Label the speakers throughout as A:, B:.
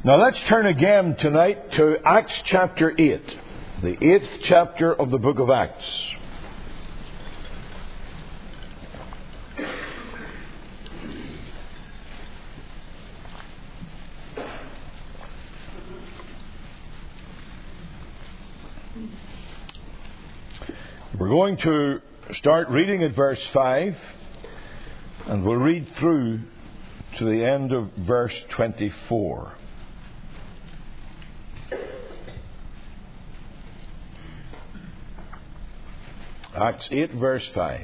A: Now let's turn again tonight to Acts chapter 8, the 8th chapter of the book of Acts. We're going to start reading at verse 5, and we'll read through to the end of verse 24. Acts 8, verse 5.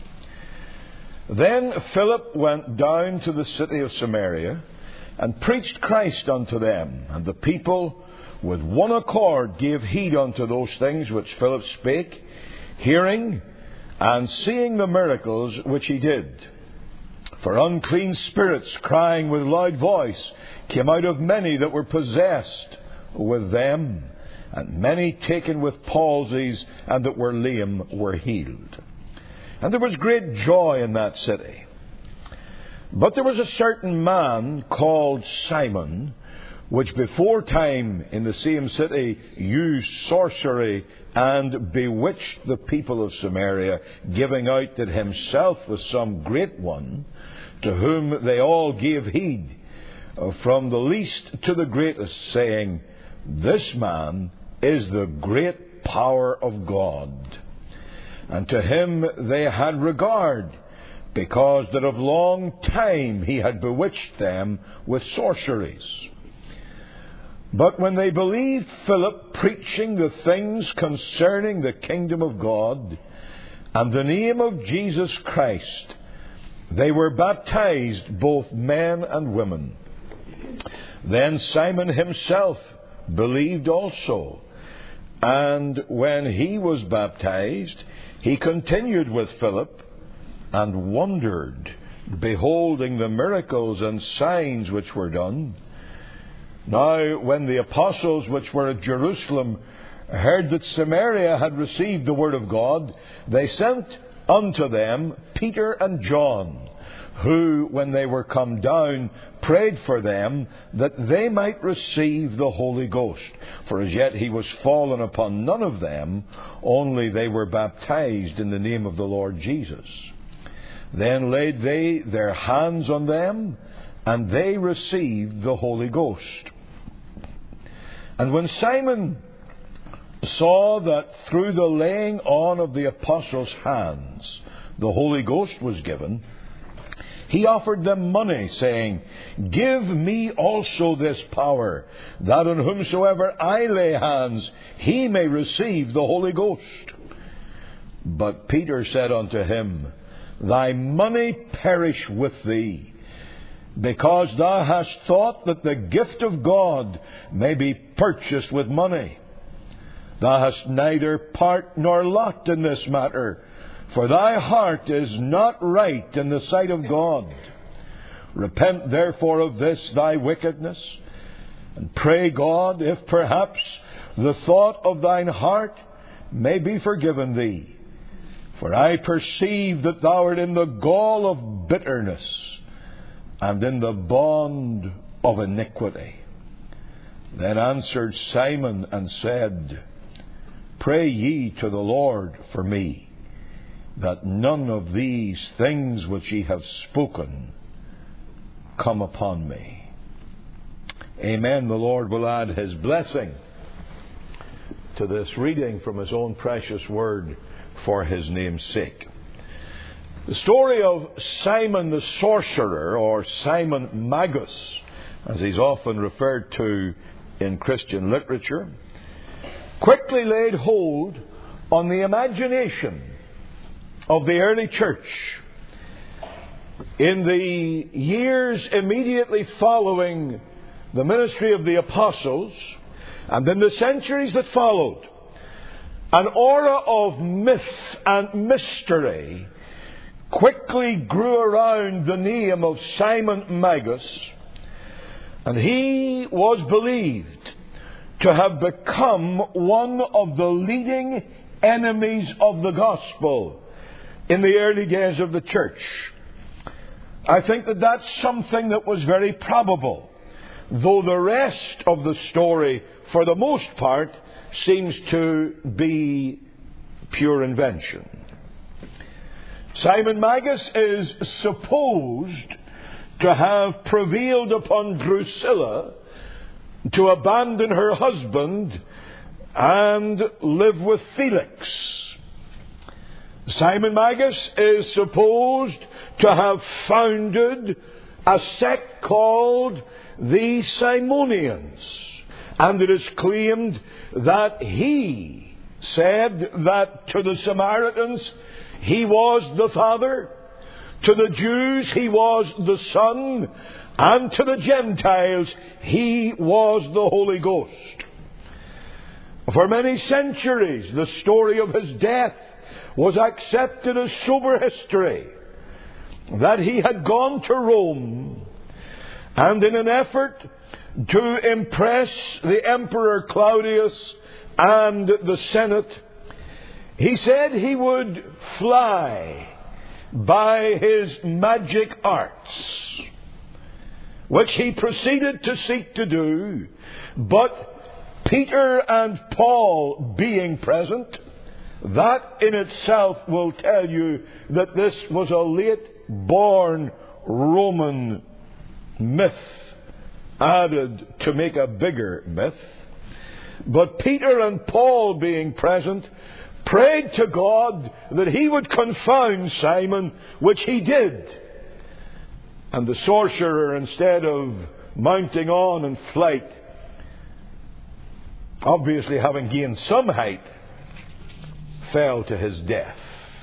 A: Then Philip went down to the city of Samaria and preached Christ unto them. And the people with one accord gave heed unto those things which Philip spake, hearing and seeing the miracles which he did. For unclean spirits, crying with loud voice, came out of many that were possessed with them. And many taken with palsies and that were lame were healed. And there was great joy in that city. But there was a certain man called Simon, which before time in the same city used sorcery and bewitched the people of Samaria, giving out that himself was some great one, to whom they all gave heed, from the least to the greatest, saying, This man is the great power of God. And to him they had regard, because that of long time he had bewitched them with sorceries. But when they believed Philip preaching the things concerning the kingdom of God and the name of Jesus Christ, they were baptized, both men and women. Then Simon himself believed also. And when he was baptized, he continued with Philip and wondered, beholding the miracles and signs which were done. Now, when the apostles which were at Jerusalem heard that Samaria had received the word of God, they sent unto them Peter and John, who, when they were come down, prayed for them that they might receive the Holy Ghost. For as yet he was fallen upon none of them, only they were baptized in the name of the Lord Jesus. Then laid they their hands on them, and they received the Holy Ghost. And when Simon saw that through the laying on of the apostles' hands the Holy Ghost was given, he offered them money, saying, Give me also this power, that on whomsoever I lay hands, he may receive the Holy Ghost. But Peter said unto him, Thy money perish with thee, because thou hast thought that the gift of God may be purchased with money. Thou hast neither part nor lot in this matter, for thy heart is not right in the sight of God. Repent therefore of this thy wickedness, and pray God, if perhaps the thought of thine heart may be forgiven thee. For I perceive that thou art in the gall of bitterness, and in the bond of iniquity. Then answered Simon and said, Pray ye to the Lord for me, that none of these things which ye have spoken come upon me. Amen. The Lord will add His blessing to this reading from His own precious word for His name's sake. The story of Simon the sorcerer, or Simon Magus, as he's often referred to in Christian literature, quickly laid hold on the imagination of the early church. In the years immediately following the ministry of the apostles, and in the centuries that followed, an aura of myth and mystery quickly grew around the name of Simon Magus, and he was believed to have become one of the leading enemies of the gospel in the early days of the church. I think that that's something that was very probable, though the rest of the story, for the most part, seems to be pure invention. Simon Magus is supposed to have prevailed upon Drusilla to abandon her husband and live with Felix. Simon Magus is supposed to have founded a sect called the Simonians, and it is claimed that he said that to the Samaritans he was the Father, to the Jews he was the Son, and to the Gentiles he was the Holy Ghost. For many centuries the story of his death was accepted as sober history, that he had gone to Rome, and in an effort to impress the Emperor Claudius and the Senate, he said he would fly by his magic arts, which he proceeded to seek to do, but Peter and Paul being present, that in itself will tell you that this was a late-born Roman myth added to make a bigger myth. But Peter and Paul being present prayed to God that he would confound Simon, which he did. And the sorcerer, instead of mounting on in flight, obviously having gained some height, fell to his death.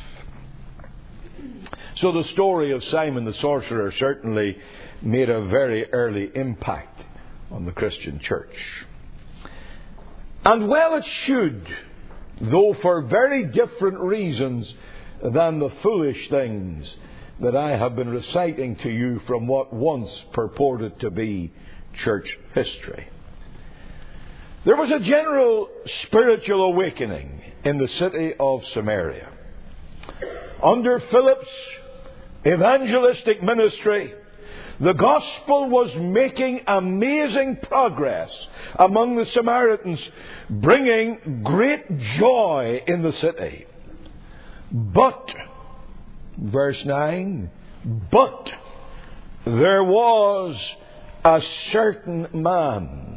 A: So the story of Simon the sorcerer certainly made a very early impact on the Christian church. And well it should, though for very different reasons than the foolish things that I have been reciting to you from what once purported to be church history. There was a general spiritual awakening in the city of Samaria. Under Philip's evangelistic ministry, the gospel was making amazing progress among the Samaritans, bringing great joy in the city. But, verse 9, but there was a certain man.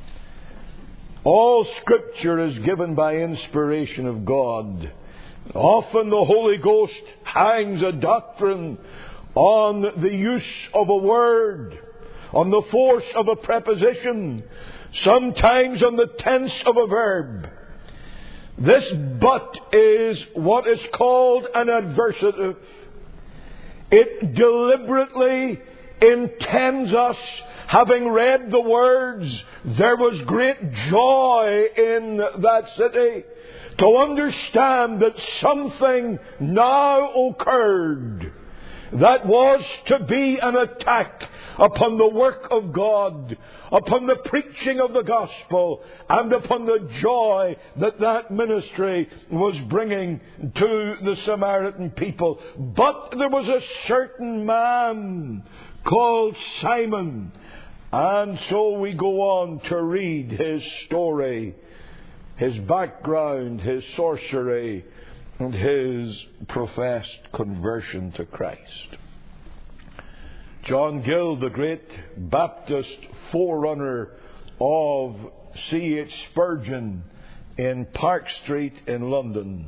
A: All Scripture is given by inspiration of God. Often the Holy Ghost hangs a doctrine on the use of a word, on the force of a preposition, sometimes on the tense of a verb. This but is what is called an adversative. It deliberately intends us, having read the words, there was great joy in that city, to understand that something now occurred that was to be an attack upon the work of God, upon the preaching of the gospel, and upon the joy that that ministry was bringing to the Samaritan people. But there was a certain man called Simon. And so we go on to read his story, his background, his sorcery, and his professed conversion to Christ. John Gill, the great Baptist forerunner of C.H. Spurgeon in Park Street in London,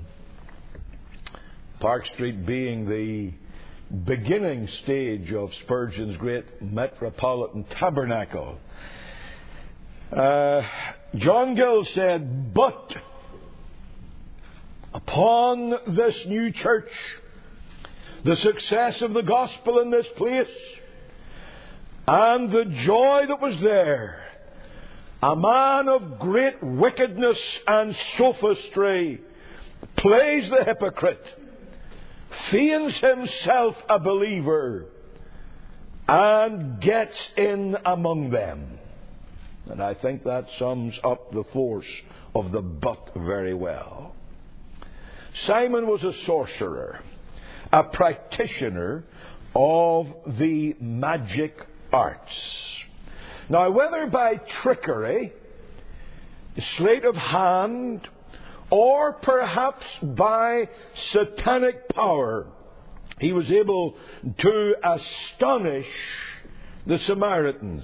A: Park Street being the beginning stage of Spurgeon's great metropolitan tabernacle. John Gill said, but upon this new church, the success of the gospel in this place, and the joy that was there, a man of great wickedness and sophistry plays the hypocrite, feigns himself a believer, and gets in among them. And I think that sums up the force of the but very well. Simon was a sorcerer, a practitioner of the magic arts. Now, whether by trickery, sleight of hand, or perhaps by satanic power, he was able to astonish the Samaritans.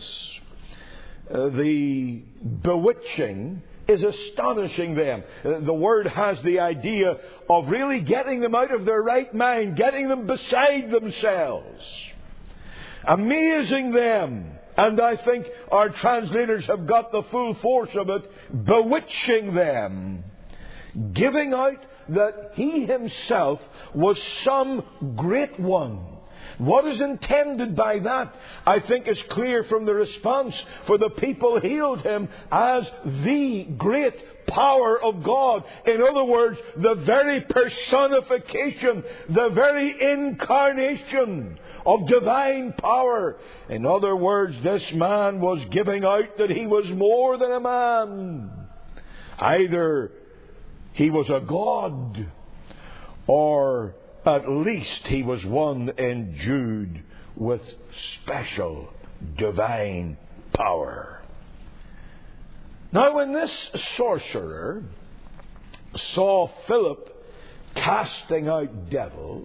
A: The bewitching is astonishing them. The word has the idea of really getting them out of their right mind, getting them beside themselves, amazing them. And I think our translators have got the full force of it, bewitching them, giving out that he himself was some great one. What is intended by that, I think, is clear from the response, for the people hailed him as the great power of God. In other words, the very personification, the very incarnation of divine power. In other words, this man was giving out that he was more than a man. Either he was a god, or at least he was one endued with special divine power. Now, when this sorcerer saw Philip casting out devils,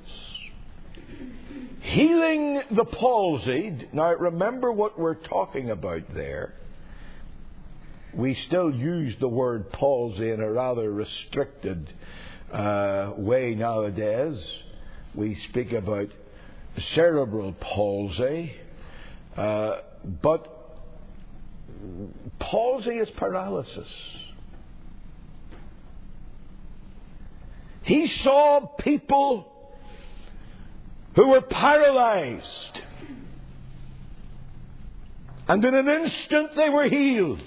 A: healing the palsied, now remember what we're talking about there. We still use the word palsy in a rather restricted way nowadays. We speak about cerebral palsy, but palsy is paralysis. He saw people who were paralyzed, and in an instant they were healed.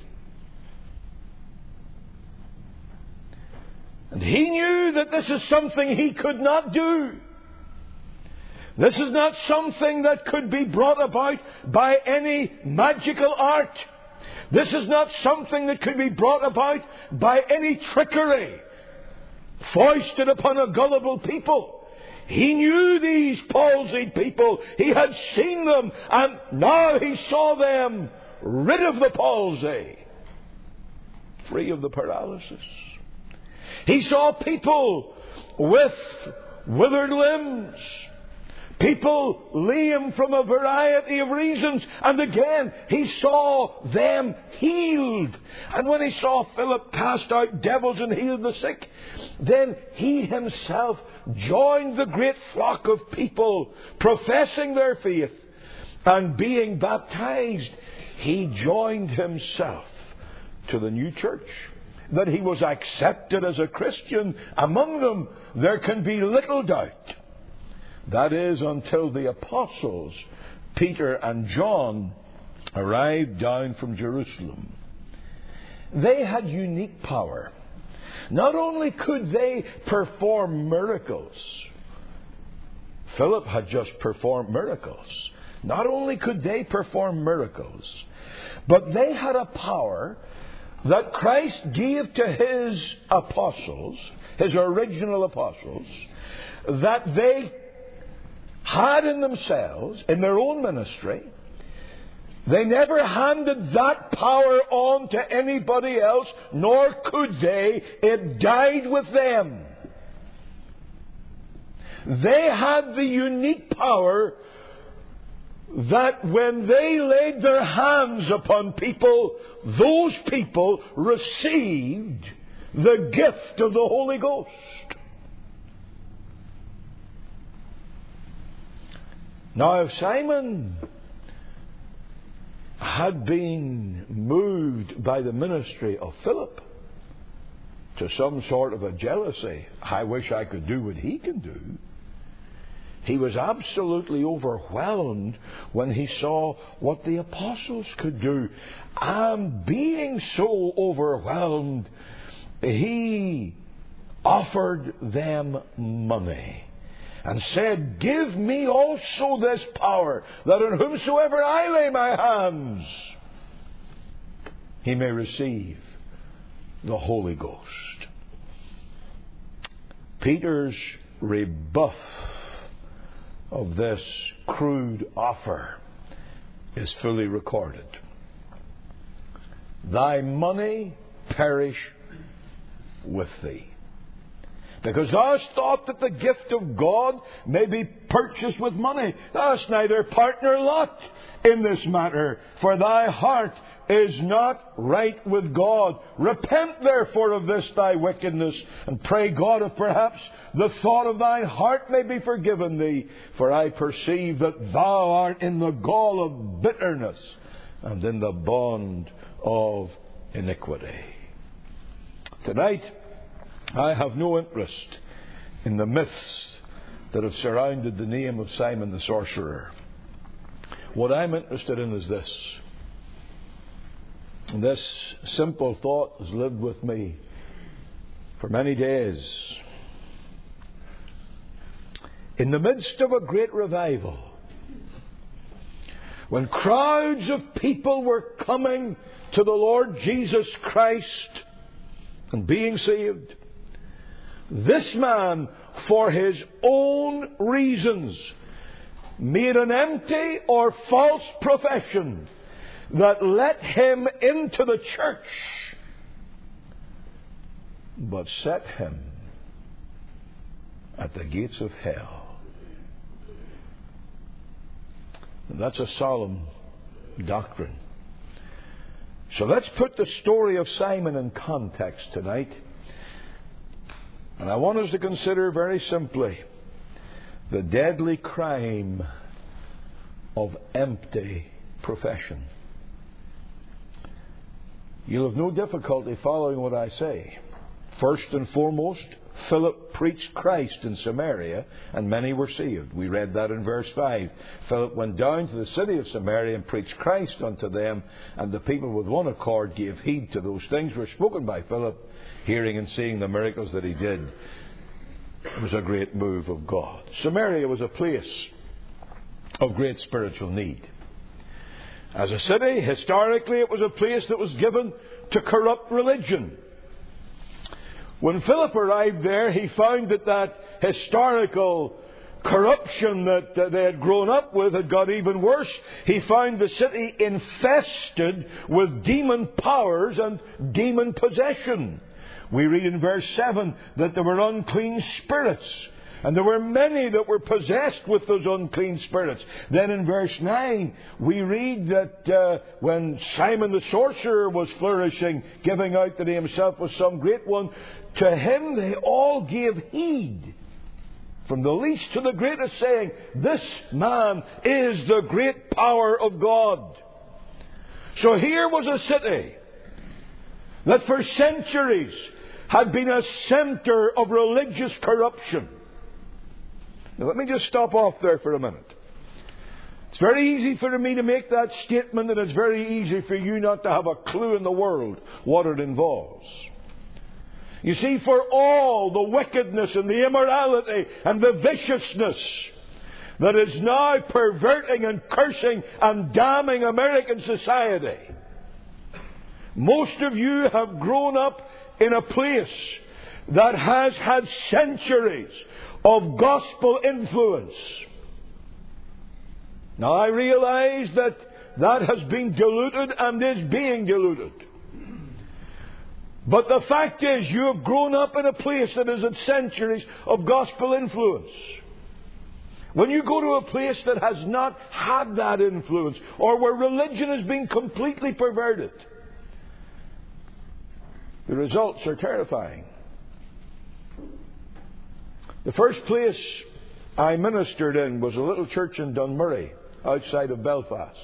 A: And he knew that this is something he could not do. This is not something that could be brought about by any magical art. This is not something that could be brought about by any trickery foisted upon a gullible people. He knew these palsied people. He had seen them, and now he saw them rid of the palsy, free of the paralysis. He saw people with withered limbs, people lame from a variety of reasons, and again he saw them healed. And when he saw Philip cast out devils and heal the sick, then he himself joined the great flock of people professing their faith and being baptized. He joined himself to the new church. That he was accepted as a Christian among them, there can be little doubt. That is, until the apostles, Peter and John, arrived down from Jerusalem. They had unique power. Not only could they perform miracles, Philip had just performed miracles. Not only could they perform miracles, but they had a power that Christ gave to his apostles, his original apostles, that they had in themselves, in their own ministry. They never handed that power on to anybody else, nor could they. It died with them. They had the unique power that when they laid their hands upon people, those people received the gift of the Holy Ghost. Now, if Simon had been moved by the ministry of Philip to some sort of a jealousy, I wish I could do what he can do, he was absolutely overwhelmed when he saw what the apostles could do. And being so overwhelmed, he offered them money and said, "Give me also this power, that on whomsoever I lay my hands, he may receive the Holy Ghost." Peter's rebuff of this crude offer is fully recorded. thy money perish with thee. Because thou hast thought that the gift of God may be purchased with money. Thou hast neither part nor lot in this matter, for thy heart is not right with God. Repent therefore of this thy wickedness, and pray God if perhaps the thought of thine heart may be forgiven thee. For I perceive that thou art in the gall of bitterness, and in the bond of iniquity. Tonight, I have no interest in the myths that have surrounded the name of Simon the sorcerer. What I'm interested in is this. And this simple thought has lived with me for many days. In the midst of a great revival, when crowds of people were coming to the Lord Jesus Christ and being saved, this man, for his own reasons, made an empty or false profession that let him into the church, but set him at the gates of hell. And that's a solemn doctrine. So let's put the story of Simon in context tonight. And I want us to consider very simply the deadly crime of empty profession. You'll have no difficulty following what I say. First and foremost, Philip preached Christ in Samaria, and many were saved. We read that in verse 5. Philip went down to the city of Samaria and preached Christ unto them, and the people with one accord gave heed to those things were spoken by Philip, hearing and seeing the miracles that he did. It was a great move of God. Samaria was a place of great spiritual need. As a city, historically, it was a place that was given to corrupt religion. When Philip arrived there, he found that historical corruption that they had grown up with had got even worse. He found the city infested with demon powers and demon possession. We read in verse 7 that there were unclean spirits, and there were many that were possessed with those unclean spirits. Then in verse 9, we read that when Simon the sorcerer was flourishing, giving out that he himself was some great one, to him they all gave heed, from the least to the greatest, saying, this man is the great power of God. So here was a city that for centuries had been a center of religious corruption. Now let me just stop off there for a minute. It's very easy for me to make that statement, and it's very easy for you not to have a clue in the world what it involves. You see, for all the wickedness and the immorality and the viciousness that is now perverting and cursing and damning American society, most of you have grown up in a place that has had centuries of gospel influence. Now I realize that has been diluted and is being diluted. But the fact is, you have grown up in a place that has had centuries of gospel influence. When you go to a place that has not had that influence, or where religion has been completely perverted, the results are terrifying. The first place I ministered in was a little church in Dunmurry, outside of Belfast.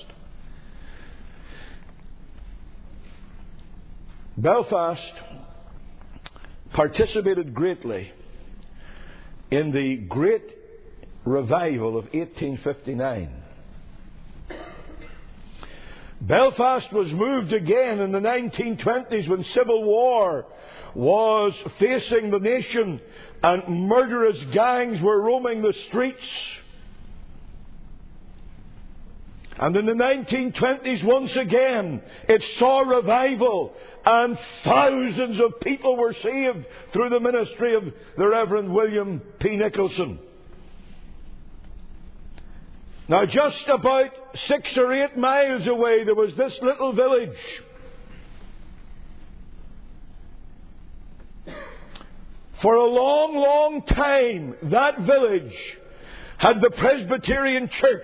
A: Belfast participated greatly in the Great Revival of 1859. Belfast was moved again in the 1920s when civil war was facing the nation and murderous gangs were roaming the streets. And in the 1920s, once again, it saw revival, and thousands of people were saved through the ministry of the Reverend William P. Nicholson. Now, just about 6 or 8 miles away, there was this little village For a long, long time, that village had the Presbyterian Church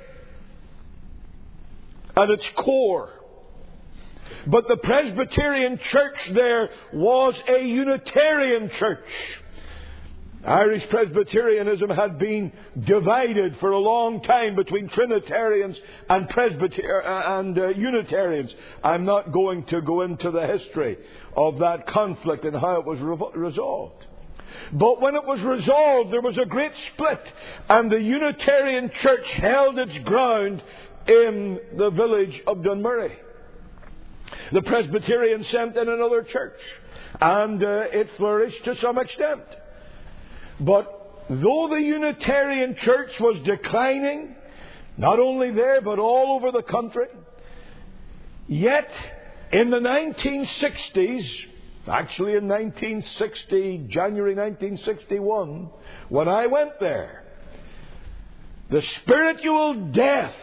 A: at its core. But the Presbyterian Church there was a Unitarian church. Irish Presbyterianism had been divided for a long time between Trinitarians and Unitarians. I'm not going to go into the history of that conflict and how it was resolved. But when it was resolved, there was a great split, and the Unitarian Church held its ground in the village of Dunmurry. The Presbyterians sent in another church, and it flourished to some extent. But though the Unitarian Church was declining, not only there but all over the country, yet in the 1960s, actually in 1960, January 1961, when I went there, the spiritual death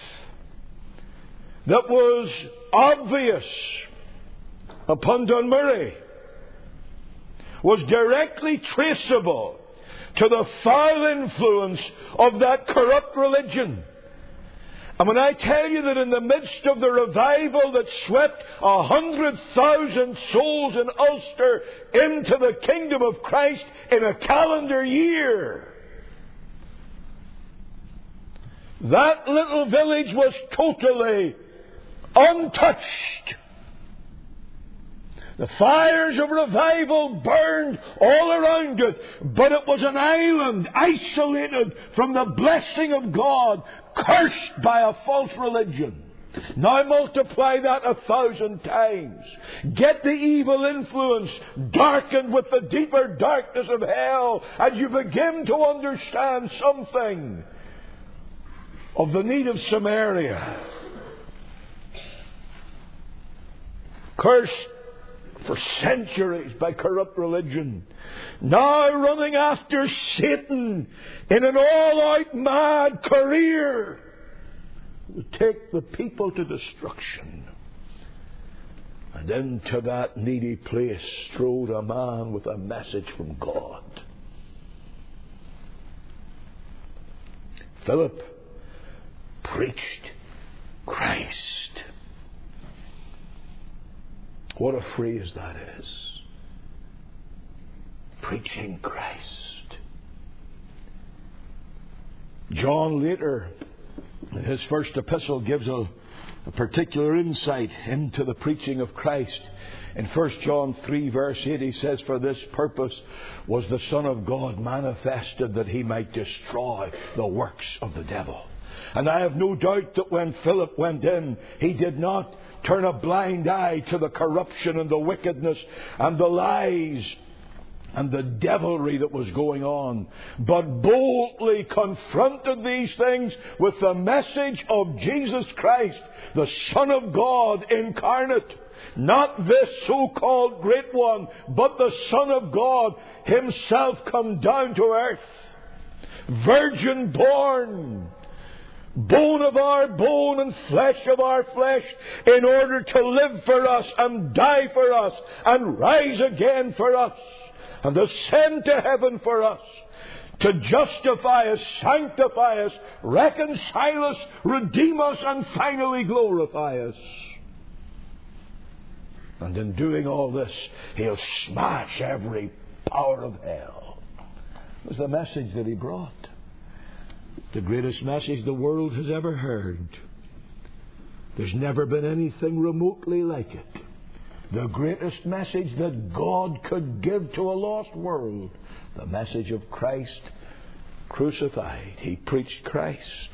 A: that was obvious upon Dunmurry was directly traceable to the foul influence of that corrupt religion. And when I tell you that in the midst of the revival that swept 100,000 souls in Ulster into the kingdom of Christ in a calendar year, that little village was totally untouched. The fires of revival burned all around it, but it was an island isolated from the blessing of God, cursed by a false religion. Now multiply that 1,000 times. Get the evil influence darkened with the deeper darkness of hell, and you begin to understand something of the need of Samaria. Cursed for centuries by corrupt religion, now running after Satan in an all-out mad career to take the people to destruction. And into that needy place strode a man with a message from God. Philip preached Christ. What a phrase that is. Preaching Christ. John later, in his first epistle, gives a particular insight into the preaching of Christ. In 1 John 3 verse 8 he says, "For this purpose was the Son of God manifested, that he might destroy the works of the devil." And I have no doubt that when Philip went in, he did not turn a blind eye to the corruption and the wickedness and the lies and the devilry that was going on, but boldly confronted these things with the message of Jesus Christ, the Son of God incarnate. Not this so-called great one, but the Son of God himself come down to earth. Virgin born, bone of our bone and flesh of our flesh, in order to live for us and die for us and rise again for us and ascend to heaven for us, to justify us, sanctify us, reconcile us, redeem us, and finally glorify us. And in doing all this, he'll smash every power of hell. It was the message that he brought. The greatest message the world has ever heard. There's never been anything remotely like it. The greatest message that God could give to a lost world. The message of Christ crucified. He preached Christ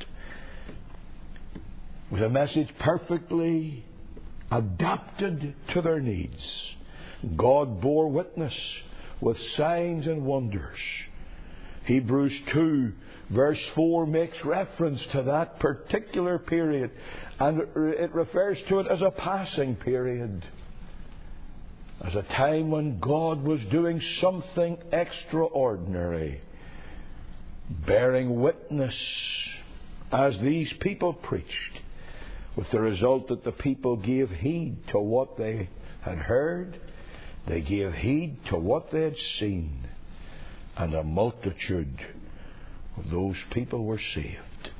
A: with a message perfectly adapted to their needs. God bore witness with signs and wonders. Hebrews 2 verse 4 makes reference to that particular period, and it refers to it as a passing period, as a time when God was doing something extraordinary, bearing witness as these people preached, with the result that the people gave heed to what they had heard, They gave heed to what they had seen, and a multitude of those people were saved.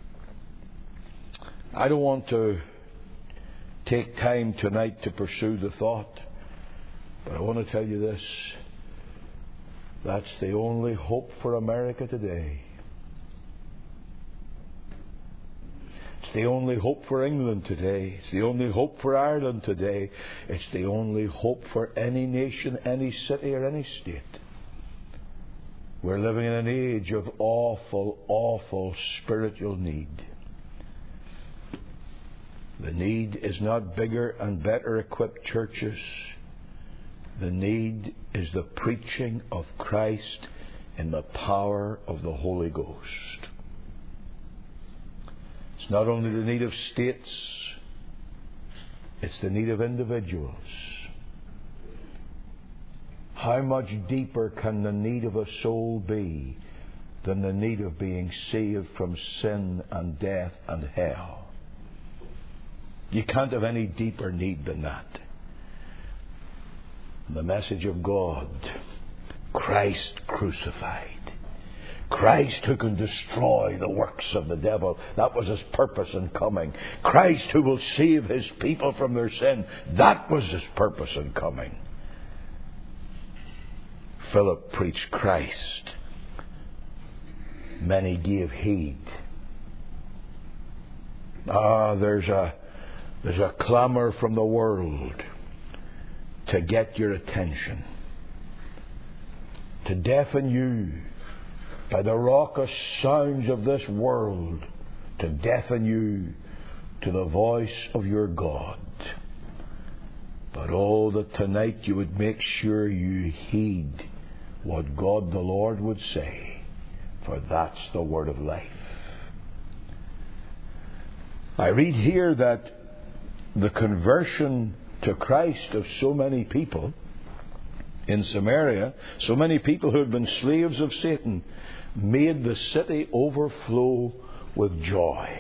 A: I don't want to take time tonight to pursue the thought, but I want to tell you this. That's the only hope for America today. It's the only hope for England today. It's the only hope for Ireland today. It's the only hope for any nation, any city, or any state. We're living in an age of awful, awful spiritual need. The need is not bigger and better equipped churches. The need is the preaching of Christ in the power of the Holy Ghost. It's not only the need of states, it's the need of individuals. How much deeper can the need of a soul be than the need of being saved from sin and death and hell? You can't have any deeper need than that. The message of God, Christ crucified. Christ who can destroy the works of the devil. That was His purpose in coming. Christ who will save His people from their sin. That was His purpose in coming. Philip preached Christ. Many gave heed. There's a clamour from the world to get your attention, to deafen you by the raucous sounds of this world, to deafen you to the voice of your God. But oh, that tonight you would make sure you heed what God the Lord would say, for that's the word of life. I read here that the conversion to Christ of so many people in Samaria, so many people who had been slaves of Satan, made the city overflow with joy.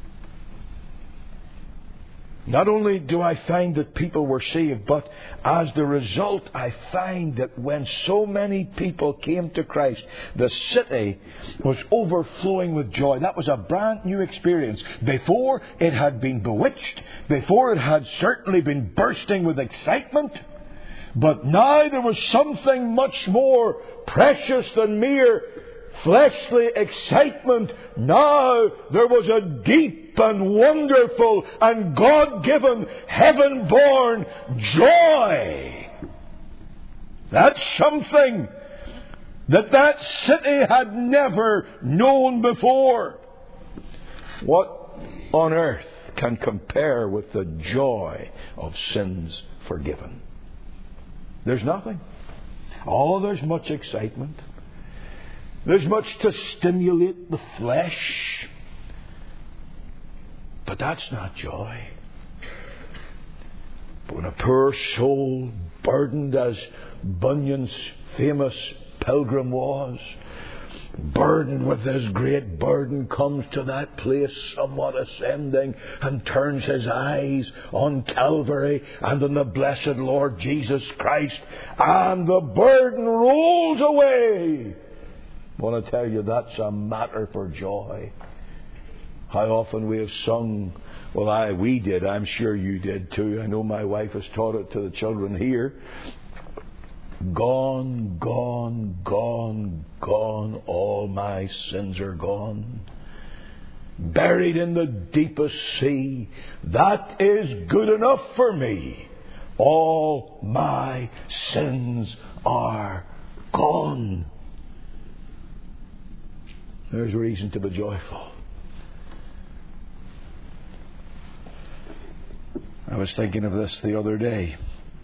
A: Not only do I find that people were saved, but as the result I find that when so many people came to Christ, the city was overflowing with joy. That was a brand new experience. Before, it had been bewitched. Before, it had certainly been bursting with excitement. But now there was something much more precious than mere fleshly excitement. Now there was a deep and wonderful and God-given, heaven-born joy. That's something that city had never known before. What on earth can compare with the joy of sins forgiven? There's nothing. Oh, there's much excitement. There's much to stimulate the flesh. But that's not joy. But when a poor soul, burdened as Bunyan's famous pilgrim was, burdened with this great burden, comes to that place somewhat ascending and turns his eyes on Calvary and on the blessed Lord Jesus Christ, and the burden rolls away. I want to tell you, that's a matter for joy. How often we have sung, we did, I'm sure you did too. I know my wife has taught it to the children here. Gone, gone, gone, gone, all my sins are gone. Buried in the deepest sea, that is good enough for me. All my sins are gone. There's reason to be joyful. I was thinking of this the other day.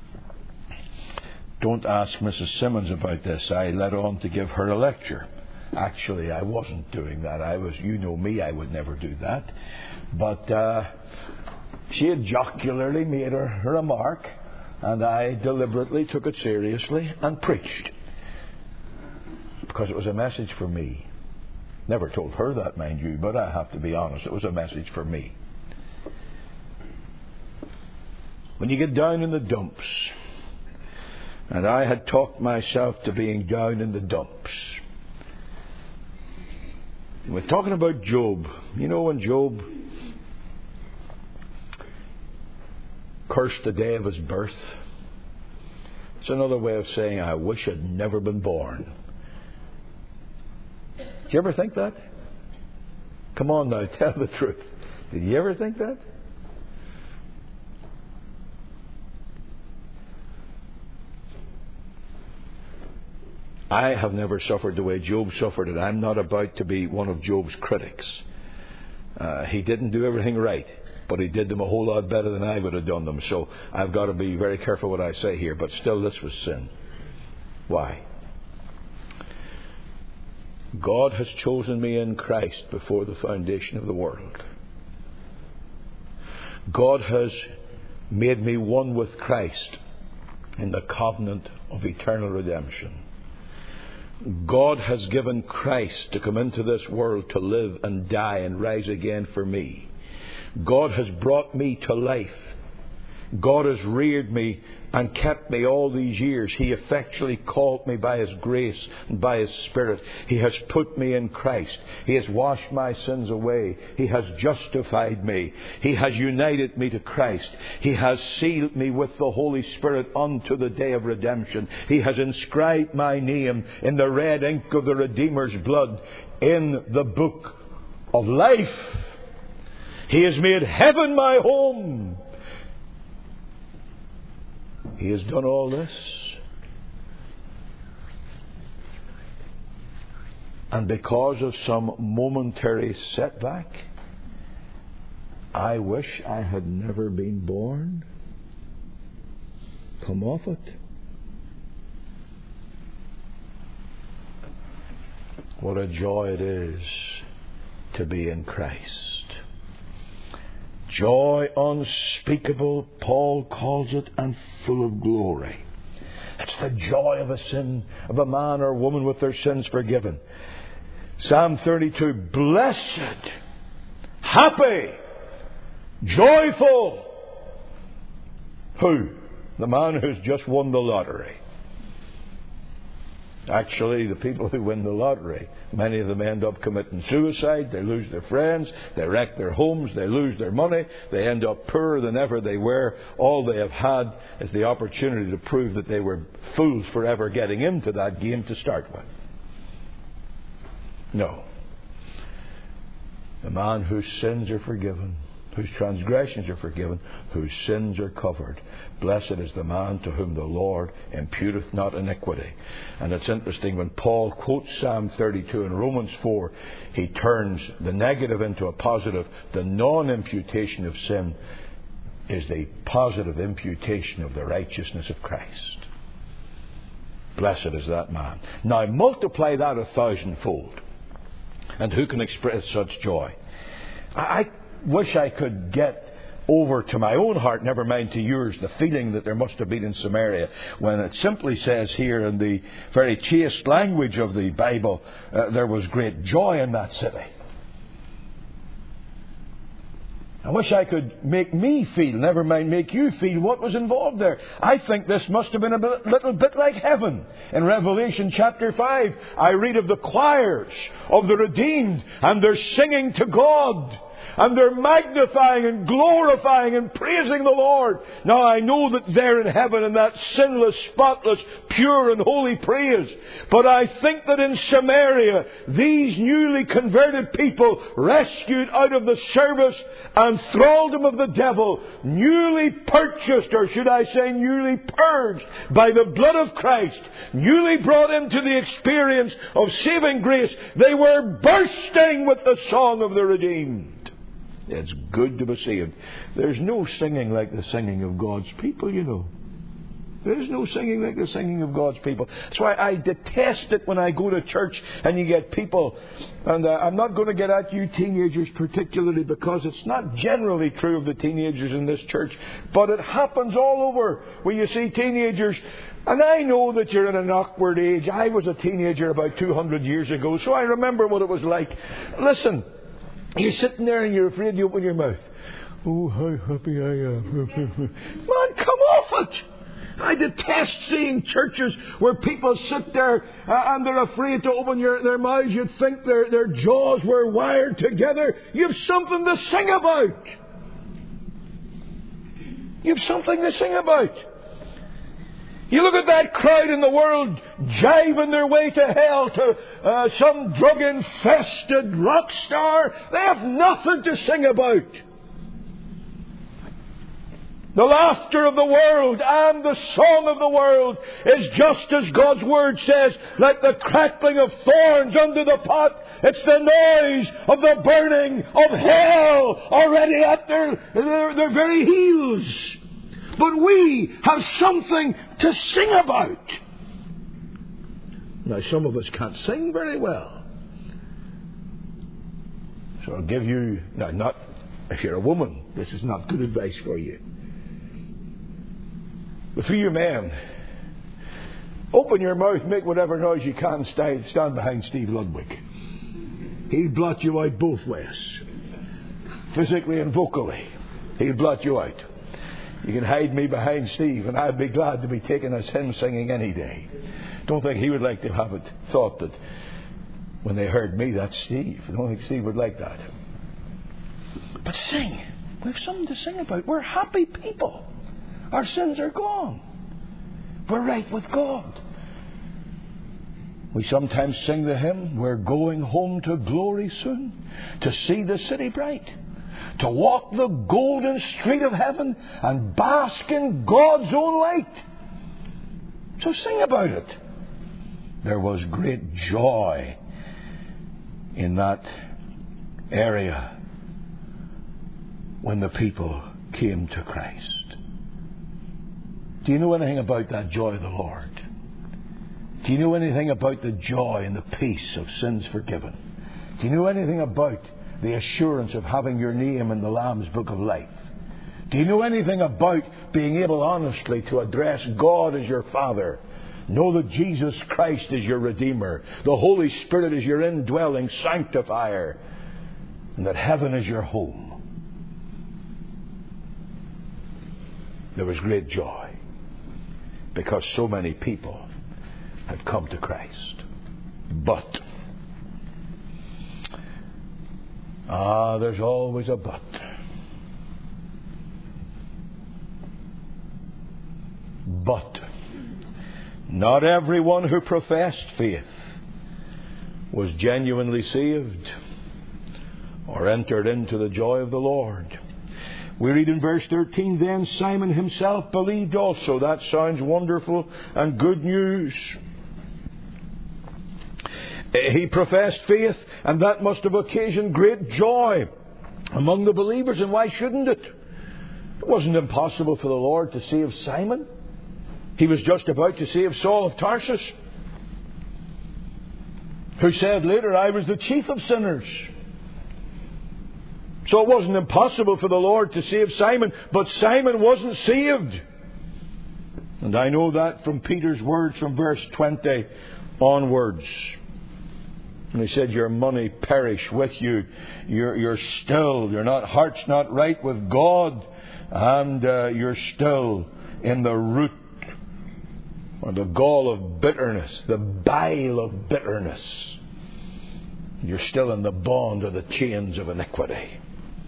A: Don't ask Mrs. Simmons about this. I led on to give her a lecture. Actually, I wasn't doing that. You know me, I would never do that. But she had jocularly made her remark, and I deliberately took it seriously and preached. Because it was a message for me. Never told her that, mind you, but I have to be honest, it was a message for me. When you get down in the dumps, And I had talked myself to being down in the dumps. We're talking about Job. You know, when Job cursed the day of his birth, it's another way of saying, I wish I'd never been born. Did you ever think that? Come on now, tell the truth. Did you ever think that? I have never suffered the way Job suffered, and I'm not about to be one of Job's critics. He didn't do everything right, but he did them a whole lot better than I would have done them. So I've got to be very careful what I say here, but still this was sin. Why? God has chosen me in Christ before the foundation of the world. God has made me one with Christ in the covenant of eternal redemption. God has given Christ to come into this world to live and die and rise again for me. God has brought me to life. God has reared me and kept me all these years. He effectually called me by His grace and by His Spirit. He has put me in Christ. He has washed my sins away. He has justified me. He has united me to Christ. He has sealed me with the Holy Spirit unto the day of redemption. He has inscribed my name in the red ink of the Redeemer's blood in the book of life. He has made heaven my home. He has done all this. And because of some momentary setback, I wish I had never been born. Come off it. What a joy it is to be in Christ. Joy unspeakable, Paul calls it, and full of glory. It's the joy of a man or woman with their sins forgiven. Psalm 32, blessed, happy, joyful. Who? The man who's just won the lottery. Actually, the people who win the lottery, many of them end up committing suicide. They lose their friends. They wreck their homes. They lose their money. They end up poorer than ever they were. All they have had is the opportunity to prove that they were fools for ever getting into that game to start with. No. The man whose sins are forgiven, whose transgressions are forgiven, whose sins are covered. Blessed is the man to whom the Lord imputeth not iniquity. And it's interesting, when Paul quotes Psalm 32 in Romans 4, he turns the negative into a positive. The non-imputation of sin is the positive imputation of the righteousness of Christ. Blessed is that man. Now multiply that 1,000-fold. And who can express such joy? I wish I could get over to my own heart, never mind to yours, the feeling that there must have been in Samaria when it simply says here in the very chaste language of the Bible, there was great joy in that city. I wish I could make me feel, never mind make you feel, what was involved there. I think this must have been a little bit like heaven. In Revelation chapter 5, I read of the choirs of the redeemed, and they're singing to God. And they're magnifying and glorifying and praising the Lord. Now I know that they're in heaven in that sinless, spotless, pure and holy praise. But I think that in Samaria, these newly converted people, rescued out of the service and thraldom of the devil, newly purchased, or should I say newly purged by the blood of Christ, newly brought into the experience of saving grace, they were bursting with the song of the redeemed. It's good to be saved. There's no singing like the singing of God's people, you know. There's no singing like the singing of God's people. That's why I detest it when I go to church and you get people, and I'm not going to get at you teenagers particularly, because it's not generally true of the teenagers in this church, but it happens all over where you see teenagers. And I know that you're in an awkward age. I was a teenager about 200 years ago, so I remember what it was like. Listen. You're sitting there and you're afraid to open your mouth. Oh, how happy I am. Man, come off it. I detest seeing churches where people sit there and they're afraid to open their mouths. You'd think their jaws were wired together. You've something to sing about. You've something to sing about. You look at that crowd in the world jiving their way to hell to some drug-infested rock star. They have nothing to sing about. The laughter of the world and the song of the world is just as God's Word says, like the crackling of thorns under the pot. It's the noise of the burning of hell already at their very heels. But we have something to sing about. Now, some of us can't sing very well. So I'll give you, now, not if you're a woman, this is not good advice for you. But for you men, open your mouth, make whatever noise you can, stand behind Steve Ludwig. He'll blot you out both ways. Physically and vocally. He'll blot you out. You can hide me behind Steve, and I'd be glad to be taken as hymn singing any day. Don't think he would like to have it thought that when they heard me, that's Steve. I don't think Steve would like that. But sing. We have something to sing about. We're happy people. Our sins are gone. We're right with God. We sometimes sing the hymn, we're going home to glory soon, to see the city bright, to walk the golden street of heaven and bask in God's own light. So sing about it. There was great joy in that area when the people came to Christ. Do you know anything about that joy of the Lord? Do you know anything about the joy and the peace of sins forgiven? Do you know anything about the assurance of having your name in the Lamb's Book of Life? Do you know anything about being able honestly to address God as your Father? Know that Jesus Christ is your Redeemer. The Holy Spirit is your indwelling sanctifier. And that heaven is your home. There was great joy because so many people had come to Christ. But there's always a but. But not everyone who professed faith was genuinely saved or entered into the joy of the Lord. We read in verse 13, then Simon himself believed also. That sounds wonderful and good news. He professed faith, and that must have occasioned great joy among the believers. And why shouldn't it? It wasn't impossible for the Lord to save Simon. He was just about to save Saul of Tarsus, who said later, I was the chief of sinners. So it wasn't impossible for the Lord to save Simon, but Simon wasn't saved. And I know that from Peter's words from verse 20 onwards. And he said, your money perish with you. You're still, heart's not right with God. And you're still in the root or the gall of bitterness, the bile of bitterness. You're still in the bond of the chains of iniquity.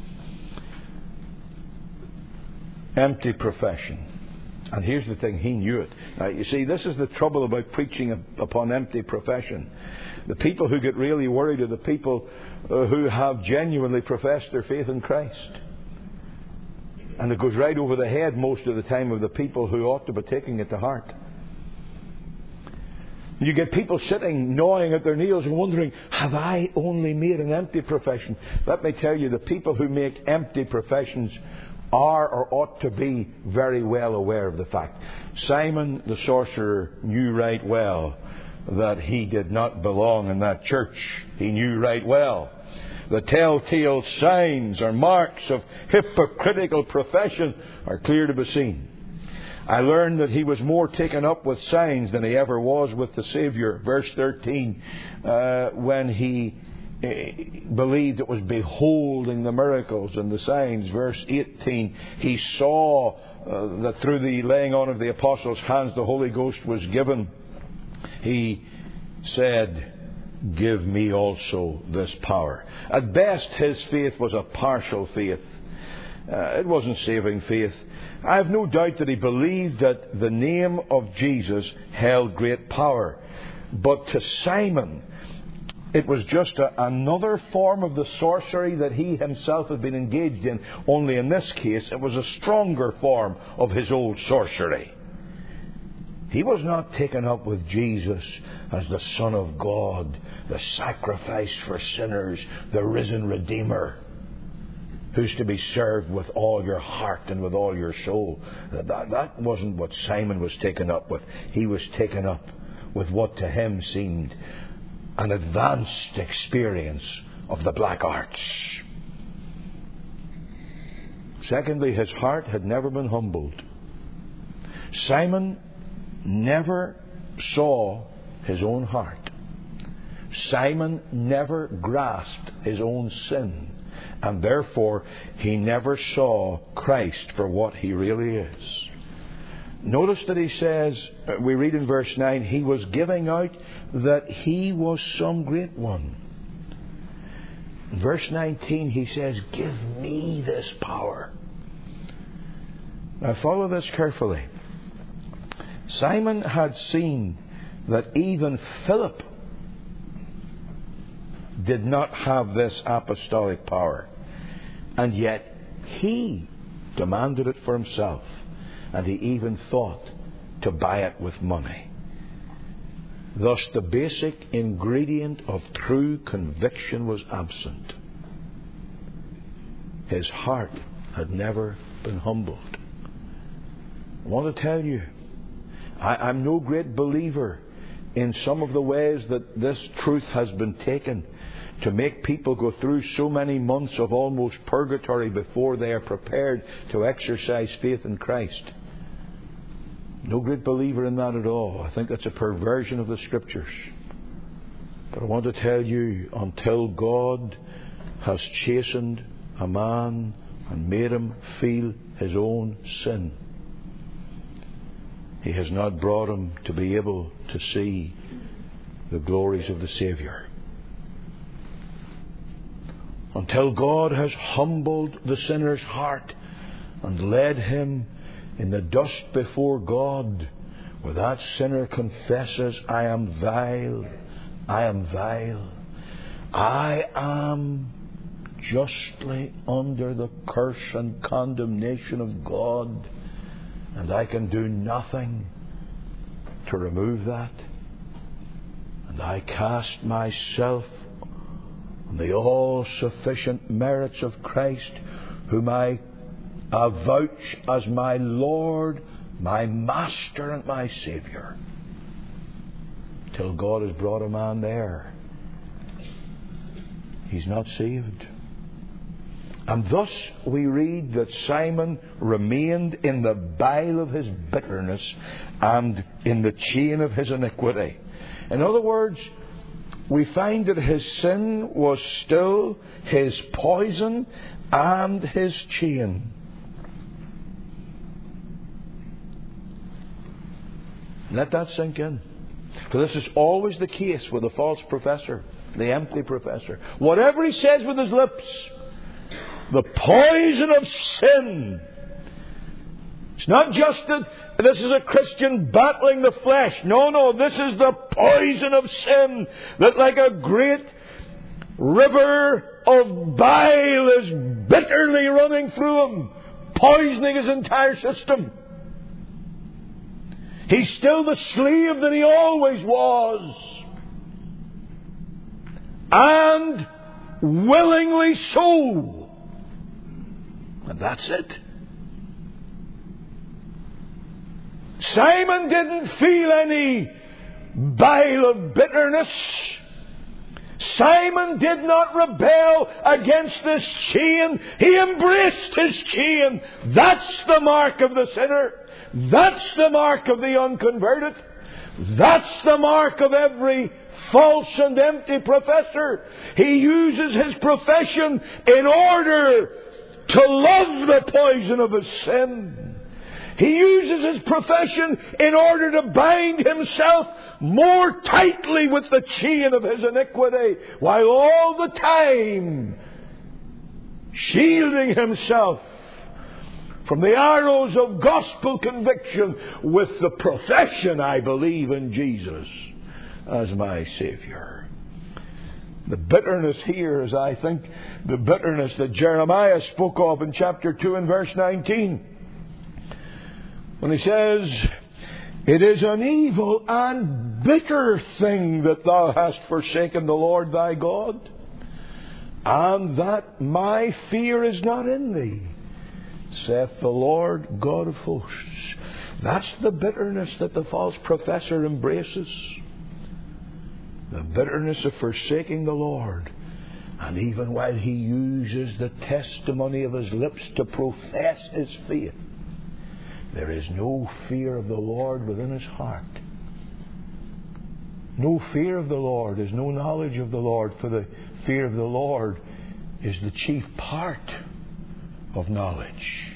A: Empty profession. And here's the thing, he knew it. Now, you see, this is the trouble about preaching upon empty profession. The people who get really worried are the people who have genuinely professed their faith in Christ. And it goes right over the head most of the time of the people who ought to be taking it to heart. You get people sitting, gnawing at their nails and wondering, have I only made an empty profession? Let me tell you, the people who make empty professions are or ought to be very well aware of the fact. Simon the sorcerer knew right well that he did not belong in that church. He knew right well. The telltale signs or marks of hypocritical profession are clear to be seen. I learned that he was more taken up with signs than he ever was with the Saviour. Verse 13, when he believed it was beholding the miracles and the signs. Verse 18, he saw that through the laying on of the apostles' hands the Holy Ghost was given, he said, "Give me also this power." At best, his faith was a partial faith. It wasn't saving faith. I have no doubt that he believed that the name of Jesus held great power. But to Simon, it was just another form of the sorcery that he himself had been engaged in. Only in this case, it was a stronger form of his old sorcery. He was not taken up with Jesus as the Son of God, the sacrifice for sinners, the risen Redeemer, who's to be served with all your heart and with all your soul. That wasn't what Simon was taken up with. He was taken up with what to him seemed an advanced experience of the black arts. Secondly, his heart had never been humbled. Simon never saw his own heart. Simon never grasped his own sin, and therefore he never saw Christ for what he really is. Notice that he says, we read in verse 9, he was giving out that he was some great one. In verse 19 he says, "Give me this power." Now follow this carefully. Simon had seen that even Philip did not have this apostolic power, and yet he demanded it for himself, and he even thought to buy it with money. Thus the basic ingredient of true conviction was absent. His heart had never been humbled. I want to tell you, I'm no great believer in some of the ways that this truth has been taken to make people go through so many months of almost purgatory before they are prepared to exercise faith in Christ. No great believer in that at all. I think that's a perversion of the Scriptures. But I want to tell you, until God has chastened a man and made him feel his own sin, He has not brought him to be able to see the glories of the Saviour. Until God has humbled the sinner's heart and led him in the dust before God, where that sinner confesses, "I am vile, I am vile, I am justly under the curse and condemnation of God, and I can do nothing to remove that. And I cast myself on the all-sufficient merits of Christ, whom I avouch as my Lord, my Master, and my Saviour." Till God has brought a man there, he's not saved. And thus we read that Simon remained in the bile of his bitterness and in the chain of his iniquity. In other words, we find that his sin was still his poison and his chain. Let that sink in. For this is always the case with the false professor, the empty professor. Whatever he says with his lips, the poison of sin. It's not just that this is a Christian battling the flesh. No, this is the poison of sin that, like a great river of bile, is bitterly running through him, poisoning his entire system. He's still the slave that he always was, and willingly so. And that's it. Simon didn't feel any bile of bitterness. Simon did not rebel against this chain. He embraced his chain. That's the mark of the sinner. That's the mark of the unconverted. That's the mark of every false and empty professor. He uses his profession in order to love the poison of his sin. He uses his profession in order to bind himself more tightly with the chain of his iniquity, while all the time shielding himself from the arrows of gospel conviction with the profession, I believe in Jesus as my Savior. The bitterness here is, I think, the bitterness that Jeremiah spoke of in chapter 2 and verse 19. When he says, "It is an evil and bitter thing that thou hast forsaken the Lord thy God, and that my fear is not in thee, saith the Lord God of hosts." That's the bitterness that the false professor embraces. The bitterness of forsaking the Lord. And even while he uses the testimony of his lips to profess his faith, there is no fear of the Lord within his heart. No fear of the Lord is no knowledge of the Lord, for the fear of the Lord is the chief part of knowledge.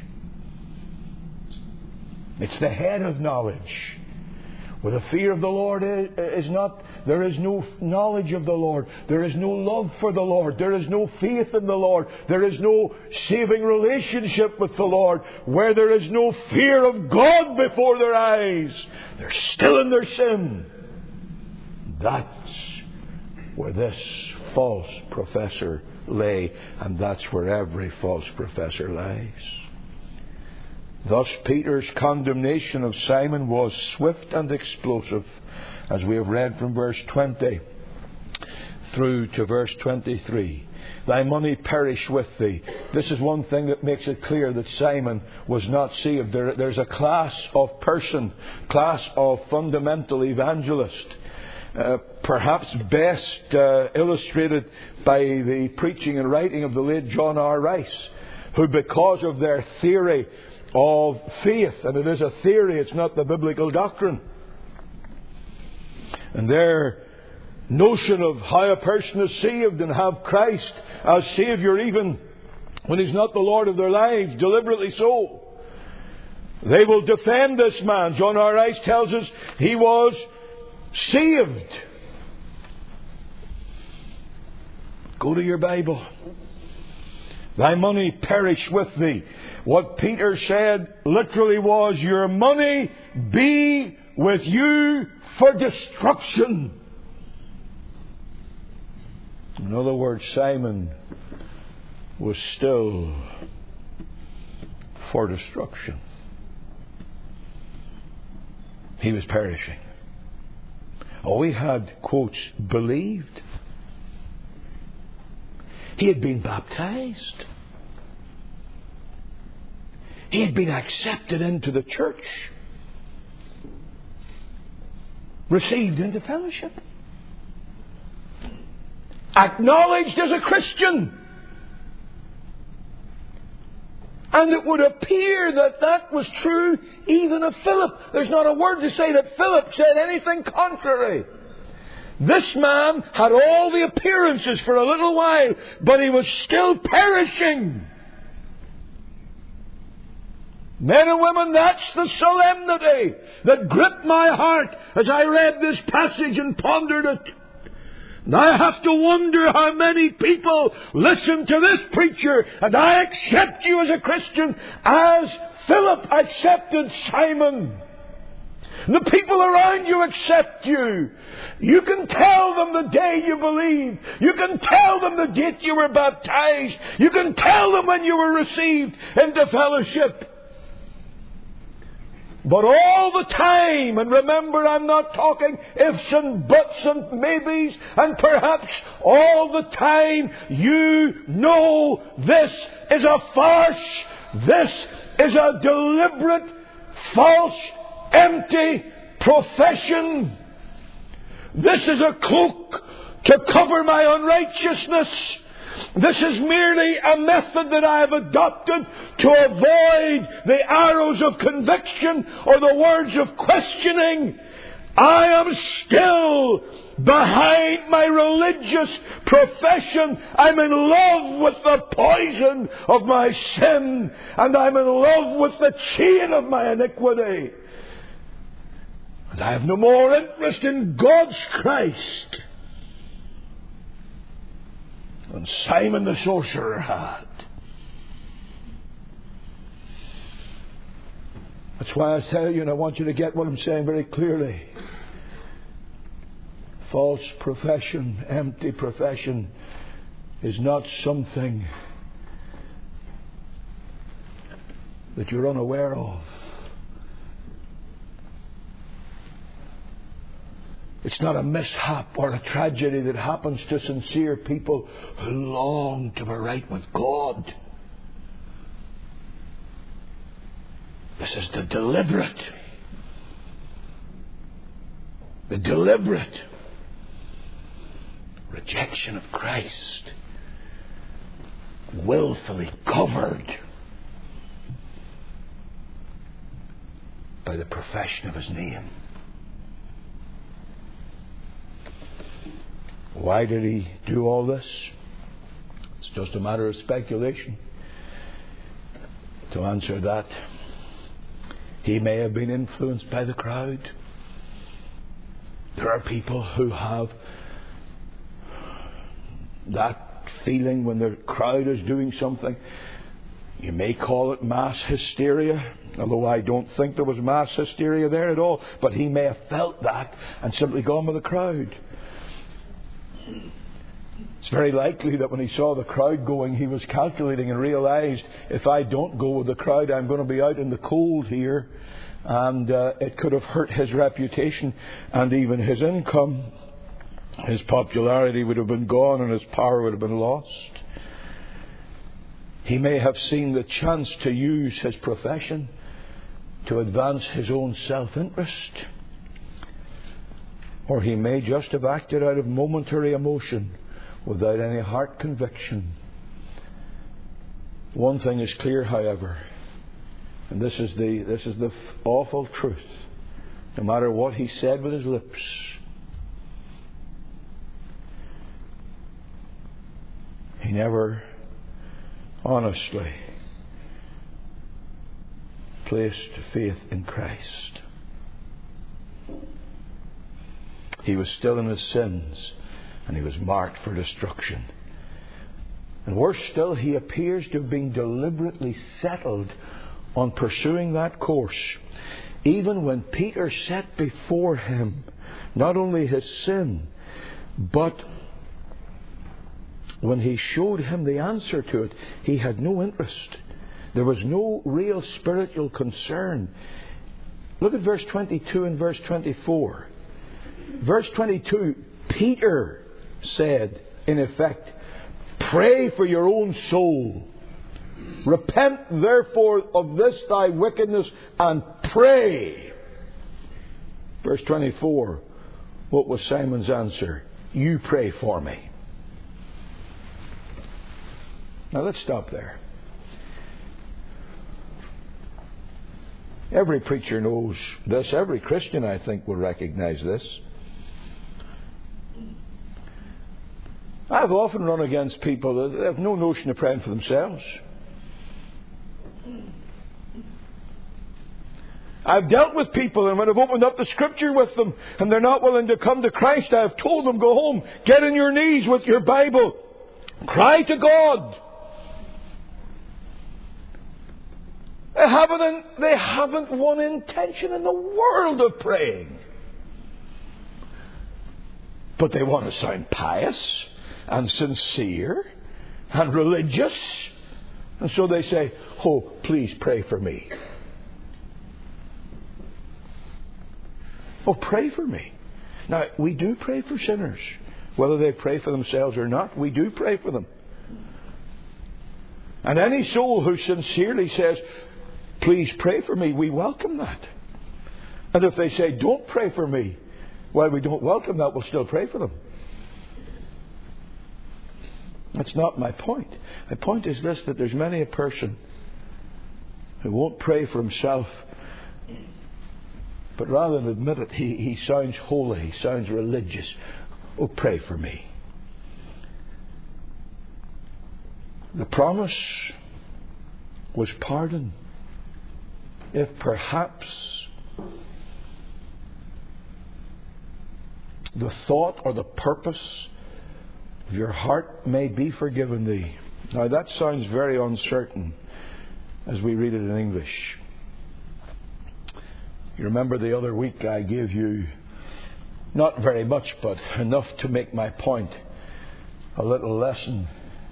A: It's the head of knowledge. Where the fear of the Lord is not, there is no knowledge of the Lord. There is no love for the Lord. There is no faith in the Lord. There is no saving relationship with the Lord. Where there is no fear of God before their eyes, they're still in their sin. That's where this false professor lay, and that's where every false professor lies. Thus Peter's condemnation of Simon was swift and explosive, as we have read from verse 20 through to verse 23. Thy money perish with thee. This is one thing that makes it clear that Simon was not saved. There's a class of person, class of fundamental evangelist, perhaps best illustrated by the preaching and writing of the late John R. Rice, who, because of their theory of faith, and it is a theory, it's not the biblical doctrine, and their notion of how a person is saved and have Christ as Saviour even when He's not the Lord of their lives, deliberately so, they will defend this man. John R. Rice tells us he was saved. Go to your Bible. Thy money perish with thee. What Peter said literally was, your money be with you for destruction. In other words, Simon was still for destruction. He was perishing. Oh, he had, quotes, believed. He had been baptized. He had been accepted into the church. Received into fellowship. Acknowledged as a Christian. And it would appear that that was true even of Philip. There's not a word to say that Philip said anything contrary. This man had all the appearances for a little while, but he was still perishing. Men and women, that's the solemnity that gripped my heart as I read this passage and pondered it. And I have to wonder how many people listen to this preacher, and I accept you as a Christian as Philip accepted Simon. The people around you accept you. You can tell them the day you believed. You can tell them the date you were baptized. You can tell them when you were received into fellowship. But all the time, and remember, I'm not talking ifs and buts and maybes, and perhaps all the time, you know this is a farce. This is a deliberate, false, empty profession. This is a cloak to cover my unrighteousness. This is merely a method that I have adopted to avoid the arrows of conviction or the words of questioning. I am still behind my religious profession. I'm in love with the poison of my sin, and I'm in love with the chain of my iniquity. And I have no more interest in God's Christ than Simon the sorcerer had. That's why I tell you, and I want you to get what I'm saying very clearly. False profession, empty profession, is not something that you're unaware of. It's not a mishap or a tragedy that happens to sincere people who long to be right with God. This is the deliberate rejection of Christ, willfully covered by the profession of His name. Why did He do all this? It's just a matter of speculation. To answer that, He may have been influenced by the crowd. There are people who have that feeling when the crowd is doing something. You may call it mass hysteria, although I don't think there was mass hysteria there at all. But he may have felt that and simply gone with the crowd. It's very likely that when he saw the crowd going, he was calculating and realized, if I don't go with the crowd, I'm going to be out in the cold here. And it could have hurt his reputation and even his income. His popularity would have been gone and his power would have been lost. He may have seen the chance to use his profession to advance his own self-interest. Or he may just have acted out of momentary emotion without any heart conviction. One thing is clear, however, and this is the awful truth. No matter what he said with his lips, he never honestly placed faith in Christ. He was still in his sins, and he was marked for destruction. And worse still, he appears to have been deliberately settled on pursuing that course. Even when Peter set before him not only his sin, but when he showed him the answer to it, he had no interest. There was no real spiritual concern. Look at verse 22 and verse 24. Verse 22, Peter said, in effect, pray for your own soul. Repent therefore of this thy wickedness and pray. Verse 24, what was Simon's answer? You pray for me. Now let's stop there. Every preacher knows this. Every Christian, I think, will recognize this. I've often run against people that have no notion of praying for themselves. I've dealt with people, and when I've opened up the Scripture with them and they're not willing to come to Christ, I've told them, go home, get on your knees with your Bible, cry to God. They haven't one intention in the world of praying. But they want to sound pious and sincere and religious. And so they say, oh, please pray for me. Oh, pray for me. Now, we do pray for sinners. Whether they pray for themselves or not, we do pray for them. And any soul who sincerely says, please pray for me, we welcome that. And if they say, don't pray for me, well, we don't welcome that, we'll still pray for them. That's not my point. My point is this, that there's many a person who won't pray for himself But rather than admit it, he sounds holy, he sounds religious. Oh, pray for me. The promise was pardon. If perhaps the thought or the purpose of your heart may be forgiven thee. Now that sounds very uncertain as we read it in English. You remember the other week I gave you, not very much, but enough to make my point, a little lesson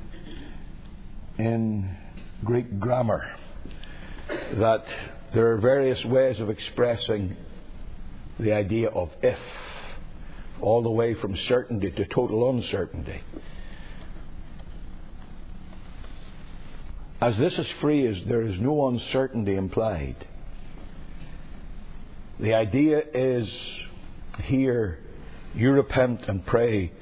A: in Greek grammar, that there are various ways of expressing the idea of if, all the way from certainty to total uncertainty. As this is free as there is no uncertainty implied, the idea is here, you repent and pray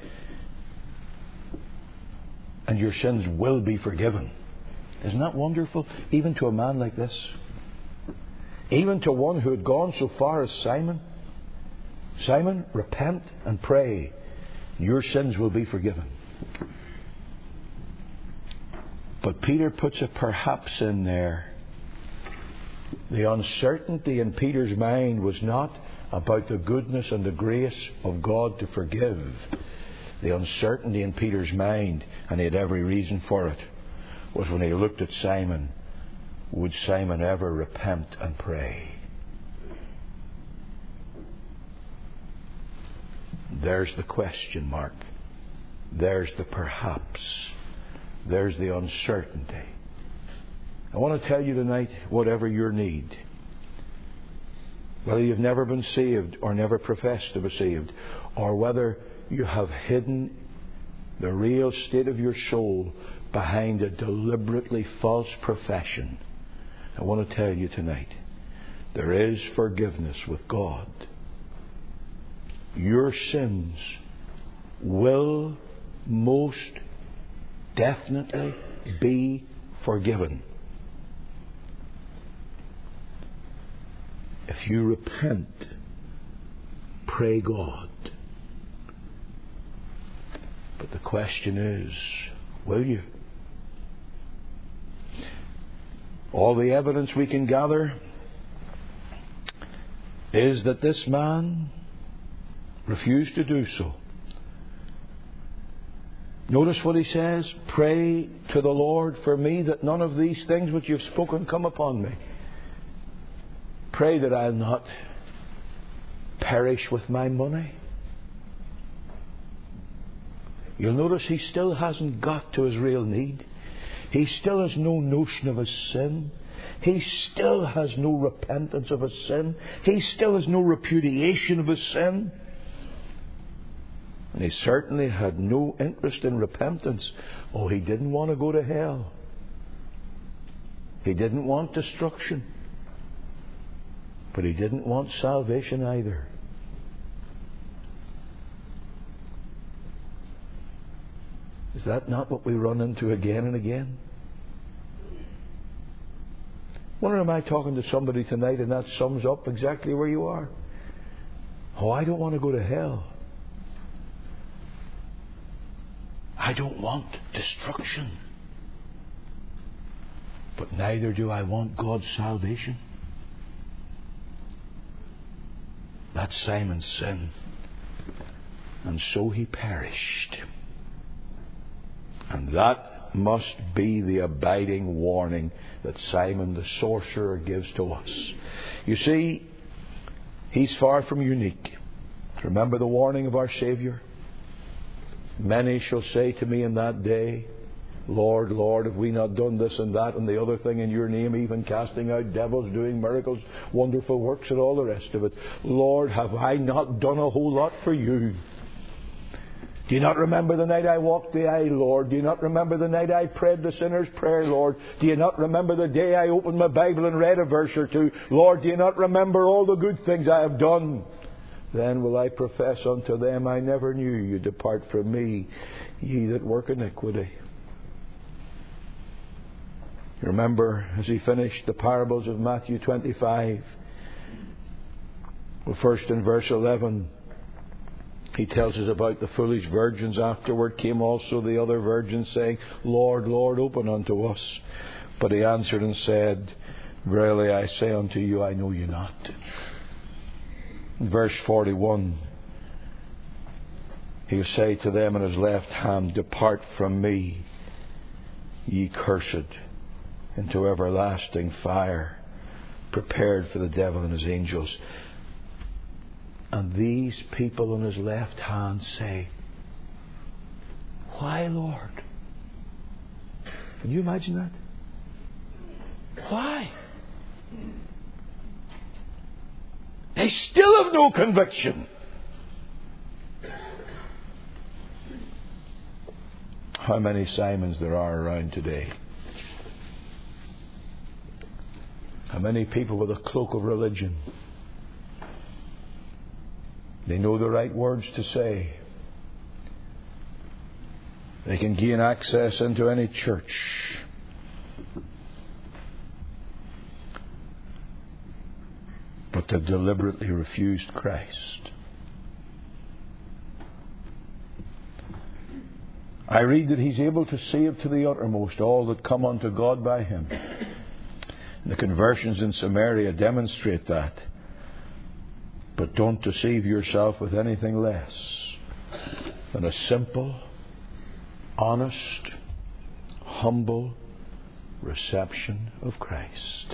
A: and your sins will be forgiven. Isn't that wonderful? Even to a man like this. Even to one who had gone so far as Simon. Simon, repent and pray. Your sins will be forgiven. But Peter puts a perhaps in there. The uncertainty in Peter's mind was not about the goodness and the grace of God to forgive. The uncertainty in Peter's mind, and he had every reason for it, was when he looked at Simon. Would Simon ever repent and pray? There's the question mark. There's the perhaps. There's the uncertainty. I want to tell you tonight, whatever your need, whether you've never been saved or never professed to be saved, or whether you have hidden the real state of your soul behind a deliberately false profession, I want to tell you tonight, there is forgiveness with God. Your sins will most definitely be forgiven if you repent, pray God. But the question is, will you? All the evidence we can gather is that this man refused to do so. Notice what he says, pray to the Lord for me that none of these things which you've spoken come upon me. Pray that I'll not perish with my money. You'll notice he still hasn't got to his real need. He still has no notion of his sin. He still has no repentance of his sin. He still has no repudiation of his sin. And he certainly had no interest in repentance. Oh, he didn't want to go to hell. He didn't want destruction. But he didn't want salvation either. Is that not what we run into again and again? Wonder, am I talking to somebody tonight and that sums up exactly where you are? Oh, I don't want to go to hell. I don't want destruction. But neither do I want God's salvation. That's Simon's sin. And so he perished. And that must be the abiding warning that Simon the sorcerer gives to us. You see, he's far from unique. Remember the warning of our Saviour? Many shall say to me in that day, Lord, Lord, have we not done this and that and the other thing in your name, even casting out devils, doing miracles, wonderful works and all the rest of it. Lord, have I not done a whole lot for you? Do you not remember the night I walked the aisle, Lord? Do you not remember the night I prayed the sinner's prayer, Lord? Do you not remember the day I opened my Bible and read a verse or two? Lord, do you not remember all the good things I have done? Then will I profess unto them, I never knew you. Depart from me, ye that work iniquity. You remember, as he finished the parables of Matthew 25, Well, first in verse 11, he tells us about the foolish virgins. Afterward came also the other virgins, saying, Lord, Lord, open unto us. But he answered and said, Verily I say unto you, I know you not. In verse 41, he'll say to them in his left hand, Depart from me, ye cursed, into everlasting fire, prepared for the devil and his angels. And these people on his left hand say, Why, Lord? Can you imagine that? Why? They still have no conviction. How many Simons there are around today? How many people with a cloak of religion? They know the right words to say. They can gain access into any church. But they've deliberately refused Christ. I read that He's able to save to the uttermost all that come unto God by Him. The conversions in Samaria demonstrate that. But don't deceive yourself with anything less than a simple, honest, humble reception of Christ.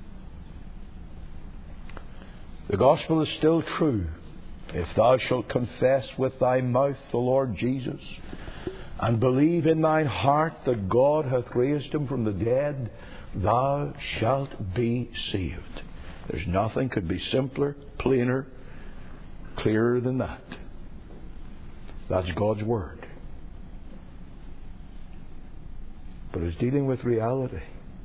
A: The gospel is still true. If thou shalt confess with thy mouth the Lord Jesus, and believe in thine heart that God hath raised Him from the dead, thou shalt be saved. There's nothing could be simpler, plainer, clearer than that. That's God's Word. But it's dealing with reality.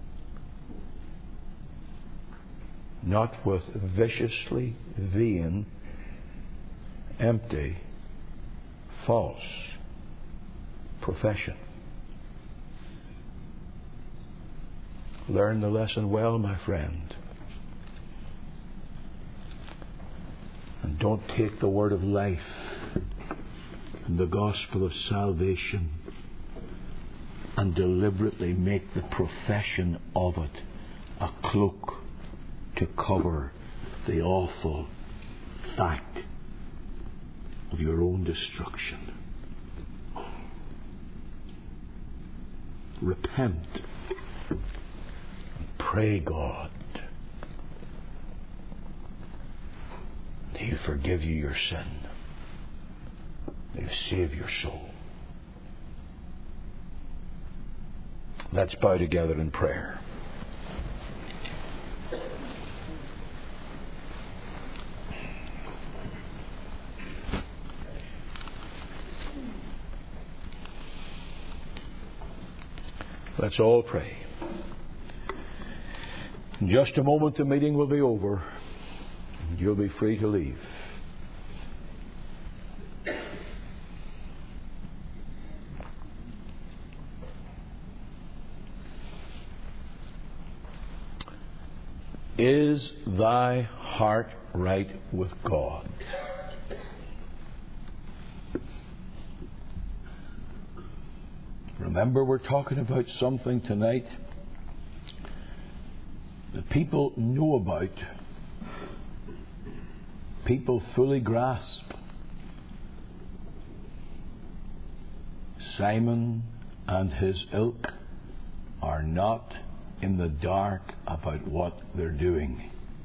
A: Not with viciously vain, empty, false profession. Learn the lesson well, my friend. And don't take the word of life and the gospel of salvation and deliberately make the profession of it a cloak to cover the awful fact of your own destruction. Repent and pray God. He'll forgive you your sin. He'll save your soul. Let's bow together in prayer. Let's all pray. In just a moment the meeting will be over. You'll be free to leave. Is thy heart right with God? Remember, we're talking about something tonight that people know about, people fully grasp. Simon and his ilk are not in the dark about what they're doing.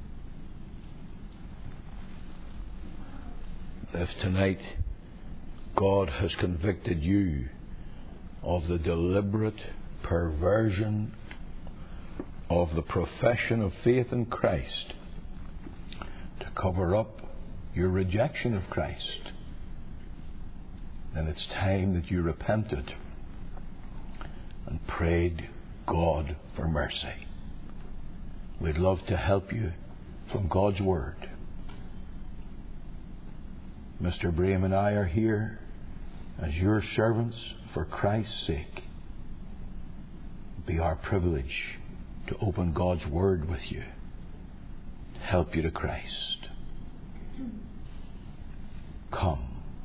A: If tonight God has convicted you of the deliberate perversion of the profession of faith in Christ to cover up your rejection of Christ, then it's time that you repented and prayed God for mercy. We'd love to help you from God's Word. Mr. Braham and I are here as your servants for Christ's sake. It'd be our privilege to open God's Word with you, to help you to Christ. Come.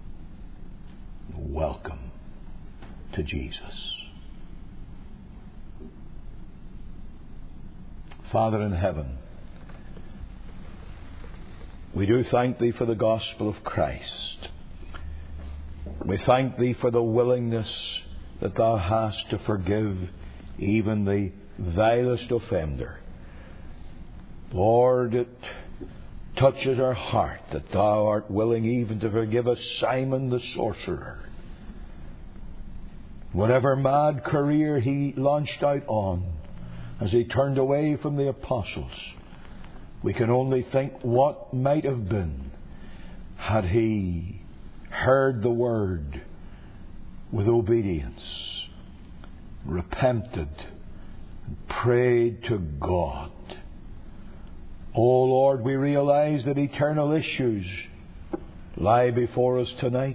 A: Welcome to Jesus. Father in heaven, we do thank Thee for the gospel of Christ. We thank Thee for the willingness that Thou hast to forgive even the vilest offender. Lord, it touches our heart that Thou art willing even to forgive us Simon the sorcerer. Whatever mad career he launched out on as he turned away from the apostles, we can only think what might have been had he heard the word with obedience, repented, and prayed to God. Oh Lord, we realize that eternal issues lie before us tonight.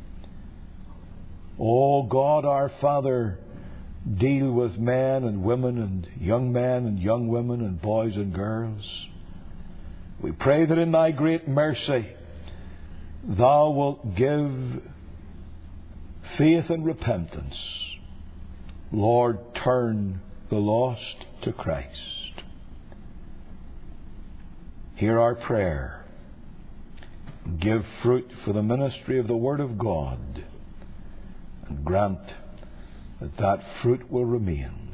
A: Oh God, our Father, deal with men and women and young men and young women and boys and girls. We pray that in Thy great mercy Thou wilt give faith and repentance. Lord, turn the lost to Christ. Hear our prayer. Give fruit for the ministry of the Word of God, and grant that that fruit will remain.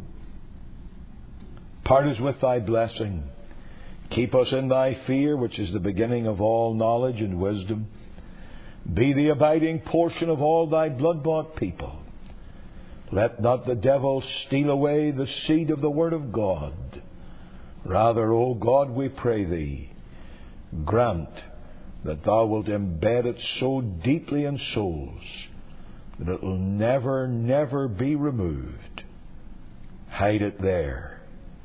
A: Part us with Thy blessing. Keep us in Thy fear, which is the beginning of all knowledge and wisdom. Be the abiding portion of all Thy blood-bought people. Let not the devil steal away the seed of the Word of God. Rather, O God, we pray Thee, grant that Thou wilt embed it so deeply in souls that it will never, never be removed. Hide it there.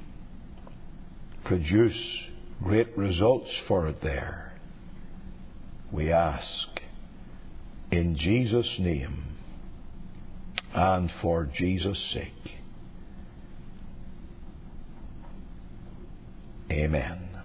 A: Produce great results for it there. We ask in Jesus' name and for Jesus' sake. Amen.